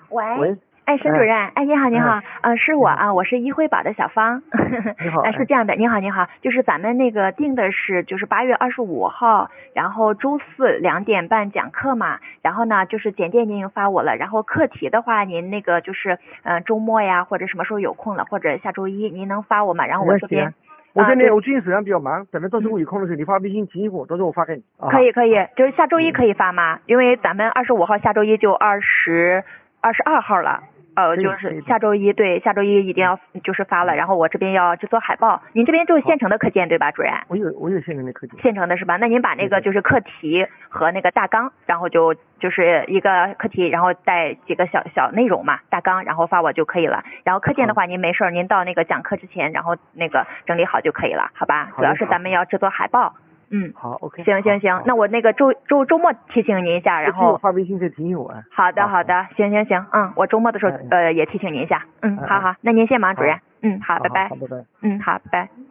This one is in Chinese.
喂， 喂， 哎，沈主任，哎，你好，你好，是我啊，我是一辉宝的小芳。 你好， 是这样的，你好，你好，就是咱们那个定的是就是8月25号，然后周四2点半讲课嘛，然后呢就是简介您已经发我了，然后课题的话您那个就是周末呀或者什么时候有空了，或者下周一您能发我吗？然后我这边。 我最近手上比较忙，等到到时候我有空的时候，你发微信提醒我，到时候我发给你。 可以，就是下周一可以发吗？因为咱们25号下周一就22号了。就是下周一，对，下周一一定要就是发了，然后我这边要制作海报。您这边就是现成的课件对吧，主任？ 我有现成的课件。 现成的是吧？那您把那个就是课题和那个大纲，然后就是一个课题，然后带几个小内容嘛，大纲，然后发我就可以了。然后课件的话，您没事您到那个讲课之前，然后那个整理好就可以了，好吧？主要是咱们要制作海报。 好 ，OK。 行，那我那个周末提醒您一下，然后发微信再提醒我。 好的，行，我周末的时候也提醒您一下。好，那您先忙，主任。好，拜拜。 好，拜拜。 好，拜拜。